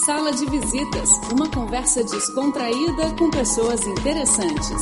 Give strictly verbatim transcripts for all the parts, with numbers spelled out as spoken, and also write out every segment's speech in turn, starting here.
Sala de Visitas, uma conversa descontraída com pessoas interessantes.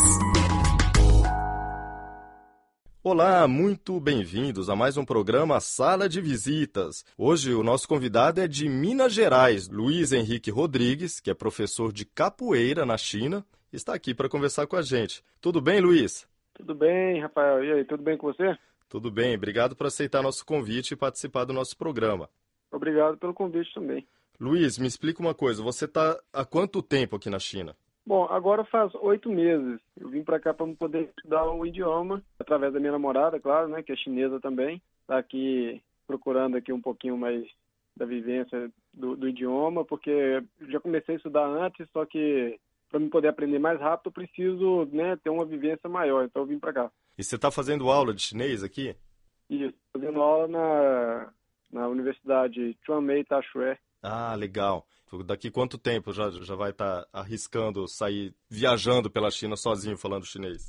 Olá, muito bem-vindos a mais um programa Sala de Visitas. Hoje o nosso convidado é de Minas Gerais, Luiz Henrique Rodrigues, que é professor de capoeira na China, e está aqui para conversar com a gente. Tudo bem, Luiz? Tudo bem, Rafael. E aí, tudo bem com você? Tudo bem, obrigado por aceitar nosso convite e participar do nosso programa. Obrigado pelo convite também. Luiz, me explica uma coisa, você está há quanto tempo aqui na China? Bom, agora faz oito meses. Eu vim para cá para poder estudar o idioma, através da minha namorada, claro, né, que é chinesa também. Está aqui procurando aqui um pouquinho mais da vivência do, do idioma, porque eu já comecei a estudar antes, só que para me poder aprender mais rápido eu preciso, né, ter uma vivência maior, então eu vim para cá. E você está fazendo aula de chinês aqui? Isso, fazendo aula na, na Universidade Chuanmei Taxue. Ah, legal. Daqui quanto tempo já, já vai estar tá arriscando sair viajando pela China sozinho falando chinês?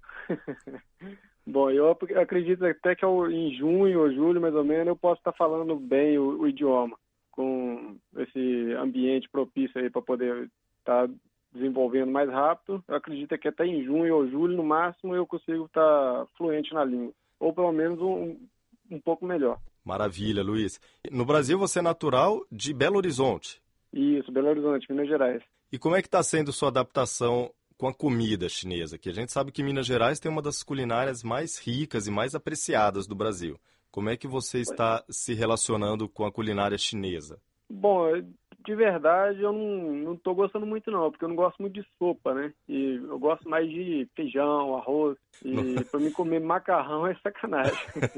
Bom, eu acredito até que eu, em junho ou julho, mais ou menos, eu posso estar falando bem o, o idioma, com esse ambiente propício aí para poder estar desenvolvendo mais rápido. Eu acredito que até em junho ou julho, no máximo, eu consigo estar fluente na língua, ou pelo menos um, um pouco melhor. Maravilha, Luiz. No Brasil você é natural de Belo Horizonte? Isso, Belo Horizonte, Minas Gerais. E como é que está sendo sua adaptação com a comida chinesa? Que a gente sabe que Minas Gerais tem uma das culinárias mais ricas e mais apreciadas do Brasil. Como é que você está se relacionando com a culinária chinesa? Bom, de verdade eu não, não tô gostando muito não, porque eu não gosto muito de sopa, né? E eu gosto mais de feijão, arroz, e para mim comer macarrão é sacanagem.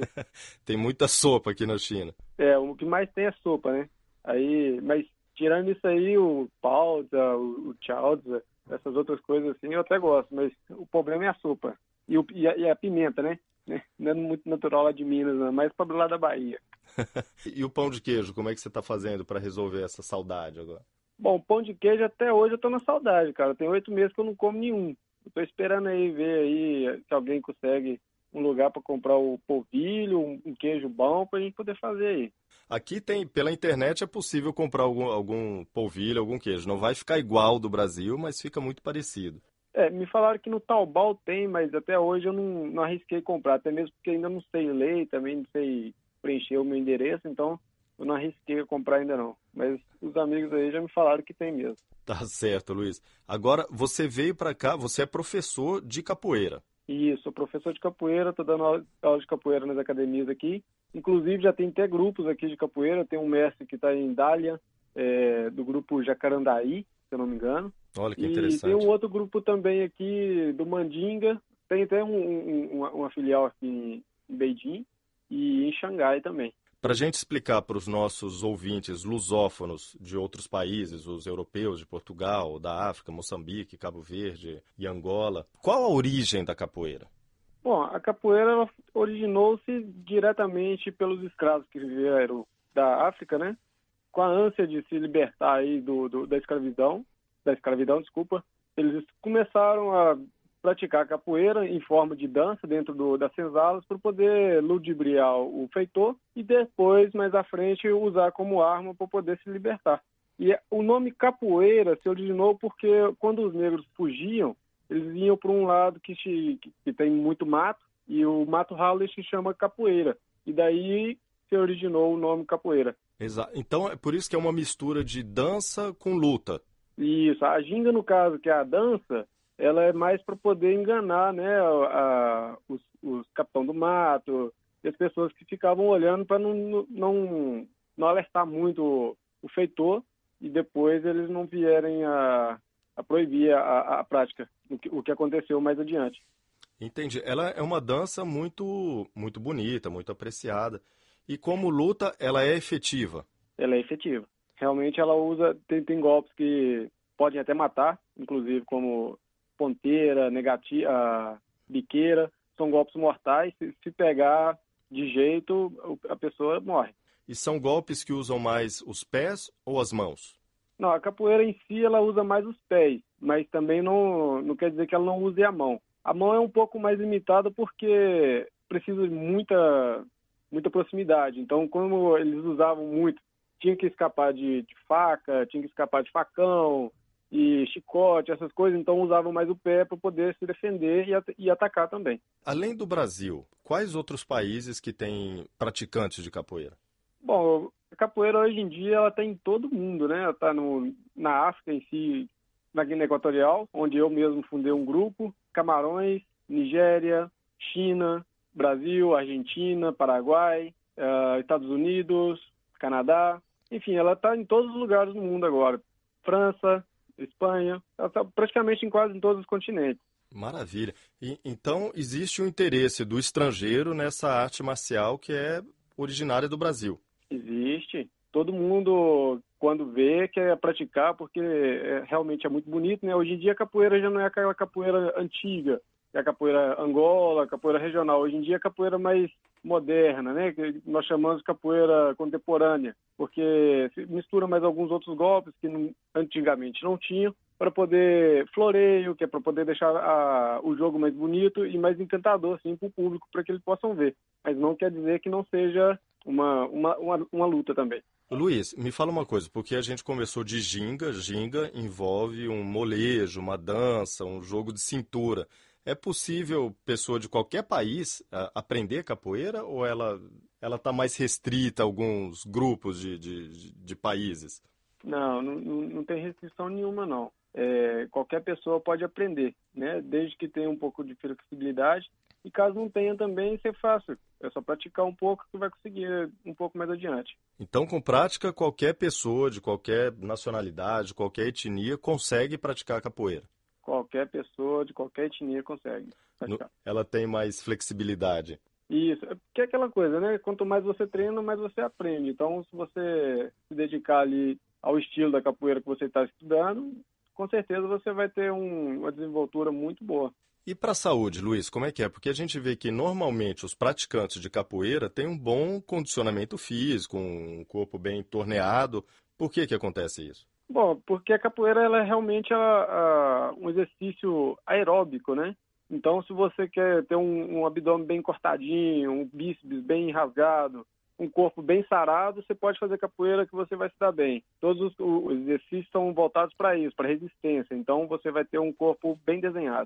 Tem muita sopa aqui na China. É, o que mais tem é sopa, né? Aí, mas tirando isso aí, o pauza, o, o chaoza, essas outras coisas assim, eu até gosto, mas o problema é a sopa. E, o, e, a, e a pimenta, né? Não é muito natural lá de Minas, não, mas para lá da Bahia. E o pão de queijo, como é que você está fazendo para resolver essa saudade agora? Bom, pão de queijo até hoje eu tô na saudade, cara. Tem oito meses que eu não como nenhum. Eu tô esperando aí ver aí se alguém consegue um lugar para comprar o polvilho, um, um queijo bom pra gente poder fazer aí. Aqui tem, pela internet é possível comprar algum, algum polvilho, algum queijo. Não vai ficar igual do Brasil, mas fica muito parecido. É, me falaram que no Taobao tem, mas até hoje eu não, não arrisquei comprar, até mesmo porque ainda não sei ler, também não sei preencher o meu endereço, então eu não arrisquei comprar ainda não. Mas os amigos aí já me falaram que tem mesmo. Tá certo, Luiz. Agora, você veio para cá, você é professor de capoeira. Isso, sou professor de capoeira, estou dando aula, aula de capoeira nas academias aqui. Inclusive já tem até grupos aqui de capoeira, tem um mestre que está em Dália, é, do grupo Jacarandaí, se eu não me engano. Olha que e interessante. E tem um outro grupo também aqui do Mandinga, tem até um, um, uma, uma filial aqui em Beijing e em Xangai também. Para a gente explicar para os nossos ouvintes lusófonos de outros países, os europeus de Portugal, da África, Moçambique, Cabo Verde e Angola, qual a origem da capoeira? Bom, a capoeira originou-se diretamente pelos escravos que vieram da África, né? Com a ânsia de se libertar aí do, do, da escravidão, da escravidão, desculpa, eles começaram a praticar capoeira em forma de dança dentro do, das senzalas para poder ludibriar o feitor e depois, mais à frente, usar como arma para poder se libertar. E o nome capoeira se originou porque quando os negros fugiam, eles iam para um lado que, que, que tem muito mato e o mato ralo se chama capoeira. E daí se originou o nome capoeira. Exato. Então é por isso que é uma mistura de dança com luta. Isso. A ginga, no caso, que é a dança, ela é mais para poder enganar, né, a, a, os, os capitão do mato e as pessoas que ficavam olhando para não, não, não alertar muito o, o feitor e depois eles não vierem a, a proibir a, a, a prática, o que, o que aconteceu mais adiante. Entendi. Ela é uma dança muito, muito bonita, muito apreciada. E como luta, ela é efetiva? Ela é efetiva. Realmente ela usa, tem, tem golpes que podem até matar, inclusive como ponteira, negativa, biqueira, são golpes mortais. Se, se pegar de jeito, a pessoa morre. E são golpes que usam mais os pés ou as mãos? Não, a capoeira em si, ela usa mais os pés, mas também não, não quer dizer que ela não use a mão. A mão é um pouco mais limitada porque precisa de muita, muita proximidade. Então, como eles usavam muito, tinha que escapar de, de faca, tinha que escapar de facão e chicote, essas coisas, então usavam mais o pé para poder se defender e, at e atacar também. Além do Brasil, quais outros países que têm praticantes de capoeira? Bom, a capoeira hoje em dia ela está em todo mundo, né? Ela está na África em si, na Guiné Equatorial, onde eu mesmo fundei um grupo, Camarões, Nigéria, China, Brasil, Argentina, Paraguai, uh, Estados Unidos, Canadá, enfim, ela está em todos os lugares do mundo agora. França, Espanha, ela está praticamente em quase em todos os continentes. Maravilha. E, então, existe um interesse do estrangeiro nessa arte marcial que é originária do Brasil? Existe. Todo mundo, quando vê, quer praticar porque é, realmente é muito bonito, né? Hoje em dia a capoeira já não é aquela capoeira antiga, é a capoeira Angola, a capoeira regional. Hoje em dia é a capoeira mais moderna, né? Que nós chamamos de capoeira contemporânea, porque se mistura mais alguns outros golpes que não, antigamente não tinham, para poder floreio, que é para poder deixar a, o jogo mais bonito e mais encantador assim, para o público, para que eles possam ver. Mas não quer dizer que não seja uma, uma, uma, uma luta também. Luiz, me fala uma coisa, porque a gente conversou de ginga, ginga envolve um molejo, uma dança, um jogo de cintura. É possível pessoa de qualquer país uh, aprender capoeira ou ela ela está mais restrita a alguns grupos de, de, de países? Não, não, não tem restrição nenhuma, não. É, qualquer pessoa pode aprender, né? Desde que tenha um pouco de flexibilidade. E caso não tenha também, isso é fácil. É só praticar um pouco que vai conseguir um pouco mais adiante. Então, com prática, qualquer pessoa de qualquer nacionalidade, qualquer etnia, consegue praticar capoeira? Qualquer pessoa de qualquer etnia consegue praticar. Ela tem mais flexibilidade. Isso, porque é aquela coisa, né? Quanto mais você treina, mais você aprende. Então, se você se dedicar ali ao estilo da capoeira que você está estudando, com certeza você vai ter um, uma desenvoltura muito boa. E para a saúde, Luiz, como é que é? Porque a gente vê que normalmente os praticantes de capoeira têm um bom condicionamento físico, um corpo bem torneado. Por que que acontece isso? Bom, porque a capoeira ela é realmente a, a, um exercício aeróbico, né? Então, se você quer ter um, um abdômen bem cortadinho, um bíceps bem rasgado, um corpo bem sarado, você pode fazer capoeira que você vai se dar bem. Todos os, os exercícios são voltados para isso, para resistência. Então, você vai ter um corpo bem desenhado.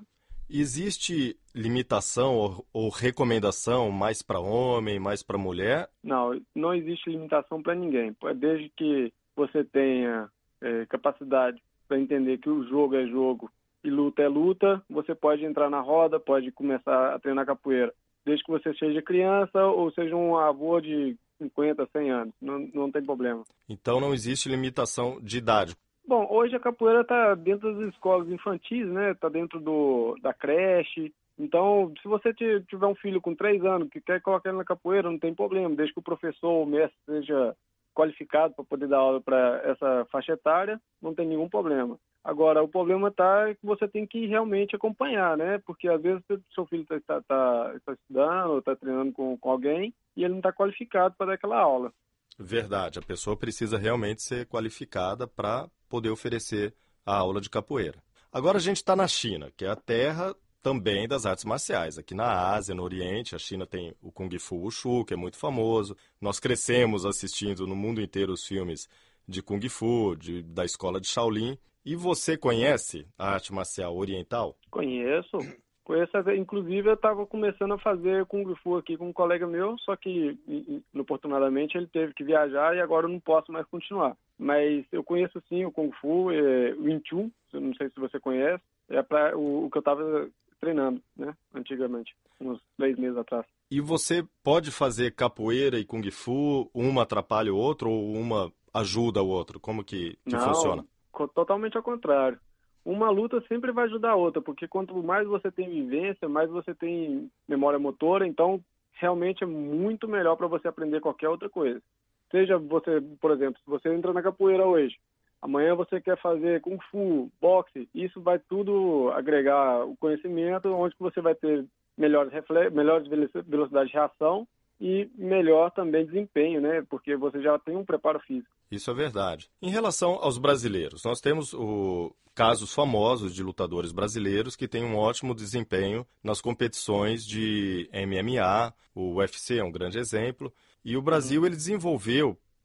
Existe limitação ou, ou recomendação mais para homem, mais para mulher? Não, não existe limitação para ninguém. Desde que você tenha é, capacidade para entender que o jogo é jogo e luta é luta, você pode entrar na roda, pode começar a treinar capoeira. Desde que você seja criança ou seja um avô de cinquenta, cem anos, não, não tem problema. Então não existe limitação de idade? Bom, hoje a capoeira está dentro das escolas infantis, né? Está dentro do, da creche. Então, se você tiver um filho com três anos que quer colocar ele na capoeira, não tem problema. Desde que o professor ou o mestre seja qualificado para poder dar aula para essa faixa etária, não tem nenhum problema. Agora, o problema está que você tem que realmente acompanhar, né? Porque às vezes o seu filho está tá, tá, tá estudando, está treinando com, com alguém e ele não está qualificado para dar aquela aula. Verdade, a pessoa precisa realmente ser qualificada para poder oferecer a aula de capoeira. Agora a gente está na China, que é a terra também das artes marciais. Aqui na Ásia, no Oriente, a China tem o Kung Fu Wushu, que é muito famoso. Nós crescemos assistindo no mundo inteiro os filmes de Kung Fu, de, da escola de Shaolin. E você conhece a arte marcial oriental? Conheço. Conheço, inclusive eu estava começando a fazer Kung Fu aqui com um colega meu, só que, inoportunadamente, ele teve que viajar e agora eu não posso mais continuar. Mas eu conheço sim o Kung Fu, é, o Wing Chun, não sei se você conhece, é para o, o que eu estava treinando, né, antigamente, uns três meses atrás. E você pode fazer capoeira e Kung Fu, uma atrapalha o outro ou uma ajuda o outro? Como que, que não, funciona? Totalmente ao contrário. Uma luta sempre vai ajudar a outra, porque quanto mais você tem vivência, mais você tem memória motora, então realmente é muito melhor para você aprender qualquer outra coisa. Seja você, por exemplo, se você entra na capoeira hoje, amanhã você quer fazer Kung Fu, boxe, isso vai tudo agregar o conhecimento, onde você vai ter melhores, reflexos, melhores velocidade de reação e melhor também desempenho, né? Porque você já tem um preparo físico. Isso é verdade. Em relação aos brasileiros, nós temos o... casos famosos de lutadores brasileiros que têm um ótimo desempenho nas competições de M M A, o U F C é um grande exemplo, e o Brasil ele desenvolveu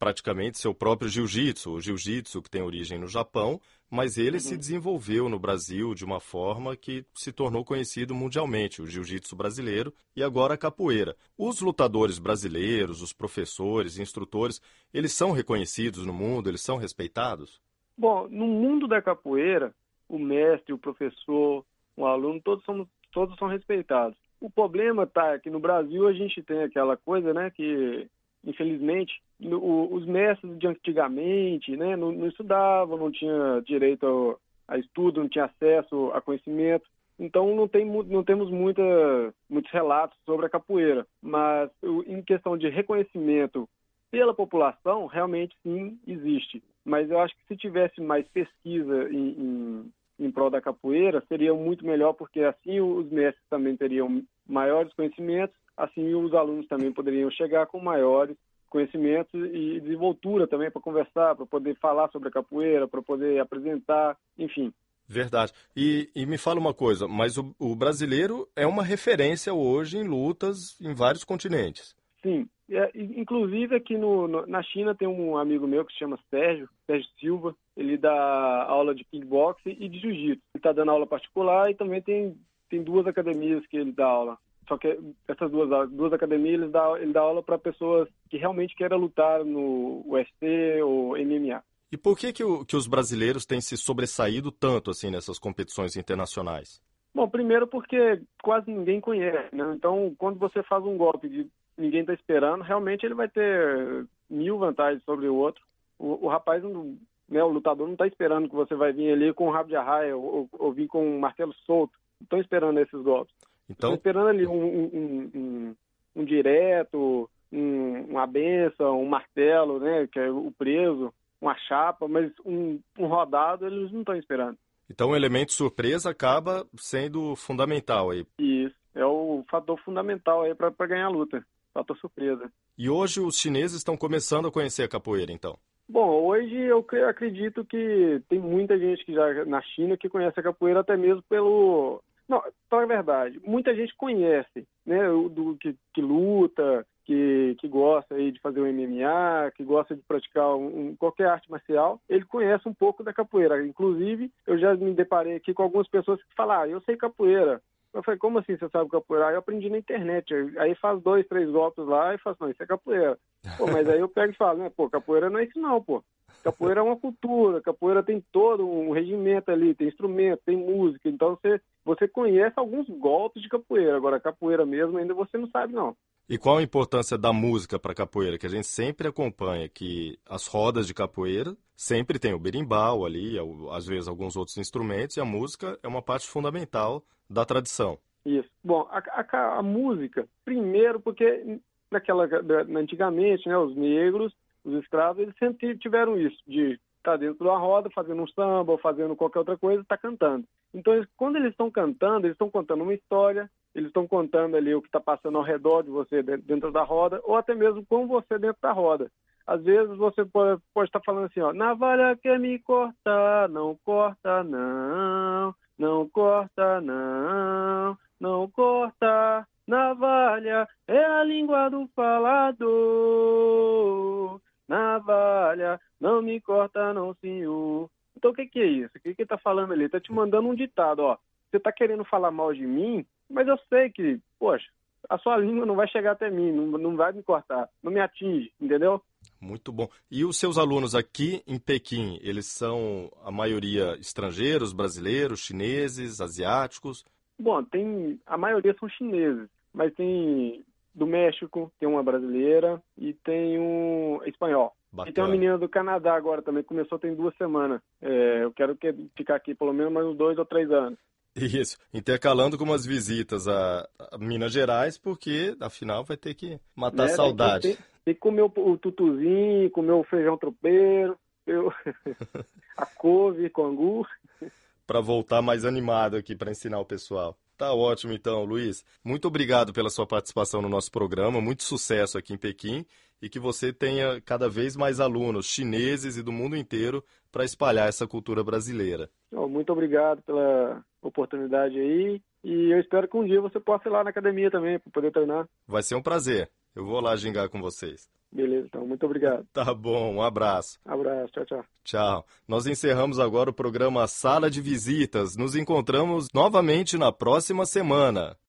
praticamente seu próprio jiu-jitsu, o jiu-jitsu que tem origem no Japão, mas ele uhum. se desenvolveu no Brasil de uma forma que se tornou conhecido mundialmente, o jiu-jitsu brasileiro e agora a capoeira. Os lutadores brasileiros, os professores, instrutores, eles são reconhecidos no mundo, eles são respeitados? Bom, no mundo da capoeira, o mestre, o professor, o aluno, todos são, todos são respeitados. O problema tá que no Brasil a gente tem aquela coisa, né, que infelizmente no, os mestres de antigamente, né, não, não estudavam, não tinha direito a, a estudo, não tinha acesso a conhecimento. Então não, tem, não temos muita, muitos relatos sobre a capoeira. Mas em questão de reconhecimento pela população, realmente sim existe. Mas eu acho que se tivesse mais pesquisa em, em, em prol da capoeira, seria muito melhor, porque assim os mestres também teriam maiores conhecimentos, assim os alunos também poderiam chegar com maiores conhecimentos e desenvoltura também para conversar, para poder falar sobre a capoeira, para poder apresentar, enfim. Verdade. E, e me fala uma coisa, mas o, o brasileiro é uma referência hoje em lutas em vários continentes. Sim. É, inclusive aqui no, no, na China tem um amigo meu que se chama Sérgio, Sérgio Silva, ele dá aula de kickboxing e de jiu-jitsu. Ele está dando aula particular e também tem, tem duas academias que ele dá aula. Só que essas duas, duas academias ele dá, ele dá aula para pessoas que realmente querem lutar no U F C ou M M A. E por que, que, o, que os brasileiros têm se sobressaído tanto assim nessas competições internacionais? Bom, primeiro porque quase ninguém conhece, né? Então, quando você faz um golpe de ninguém está esperando, realmente ele vai ter mil vantagens sobre o outro. O, o rapaz, não, né, o lutador não está esperando que você vai vir ali com um rabo de arraia ou, ou, ou vir com um martelo solto. Não estão esperando esses golpes. Então... Estão esperando ali um, um, um, um direto, um, uma benção, um martelo, né, que é o preso, uma chapa, mas um, um rodado eles não estão esperando. Então o elemento surpresa acaba sendo fundamental aí. Isso, é o fator fundamental aí para ganhar a luta. Fator surpresa. E hoje os chineses estão começando a conhecer a capoeira, então? Bom, hoje eu acredito que tem muita gente que já na China que conhece a capoeira até mesmo pelo... Não, então é verdade. Muita gente conhece, né, do, que, que luta, que, que gosta aí de fazer um M M A, que gosta de praticar um, um, qualquer arte marcial. Ele conhece um pouco da capoeira. Inclusive, eu já me deparei aqui com algumas pessoas que falam, ah, eu sei capoeira. Eu falei, como assim você sabe capoeira? Aí eu aprendi na internet. Aí faz dois, três golpes lá e faz, não, isso é capoeira. Pô, mas aí eu pego e falo, né, pô, capoeira não é isso não, pô. Capoeira é uma cultura, capoeira tem todo um regimento ali, tem instrumento, tem música. Então você, você conhece alguns golpes de capoeira. Agora, capoeira mesmo ainda você não sabe, não. E qual a importância da música para a capoeira? Que a gente sempre acompanha que as rodas de capoeira sempre tem o berimbau ali, às vezes alguns outros instrumentos, e a música é uma parte fundamental da tradição. Isso. Bom, a, a, a música, primeiro porque naquela, antigamente, né, os negros, os escravos, eles sempre tiveram isso, de estar dentro da roda, fazendo um samba ou fazendo qualquer outra coisa, estar cantando. Então, eles, quando eles estão cantando, eles estão contando uma história, eles estão contando ali o que está passando ao redor de você dentro da roda, ou até mesmo com você dentro da roda. Às vezes você pode, pode estar falando assim, ó, navalha quer me cortar, não corta não, não corta não, não corta, navalha é a língua do falador, navalha não me corta não, senhor. Então o que, que é isso? O que, que ele está falando ali? Ele está te mandando um ditado, ó, você está querendo falar mal de mim, mas eu sei que, poxa, a sua língua não vai chegar até mim, não, não vai me cortar, não me atinge, entendeu? Muito bom. E os seus alunos aqui em Pequim, eles são a maioria estrangeiros, brasileiros, chineses, asiáticos? Bom, tem, a maioria são chineses, mas tem do México, tem uma brasileira e tem um espanhol. Bacana. E tem uma menina do Canadá agora também, começou tem duas semanas. É, eu quero que, ficar aqui pelo menos mais uns dois ou três anos. Isso, intercalando com umas visitas a, a Minas Gerais, porque afinal vai ter que matar né? a saudade. Tem que, tem, tem que comer o, o tutuzinho, comer o feijão tropeiro, eu, a couve com angu. Para voltar mais animado aqui para ensinar o pessoal. Tá ótimo então, Luiz. Muito obrigado pela sua participação no nosso programa, muito sucesso aqui em Pequim e que você tenha cada vez mais alunos chineses e do mundo inteiro para espalhar essa cultura brasileira. Muito obrigado pela oportunidade aí e eu espero que um dia você possa ir lá na academia também para poder treinar. Vai ser um prazer. Eu vou lá gingar com vocês. Beleza, então. Muito obrigado. Tá bom, um abraço. Abraço, tchau, tchau. Tchau. Nós encerramos agora o programa Sala de Visitas. Nos encontramos novamente na próxima semana.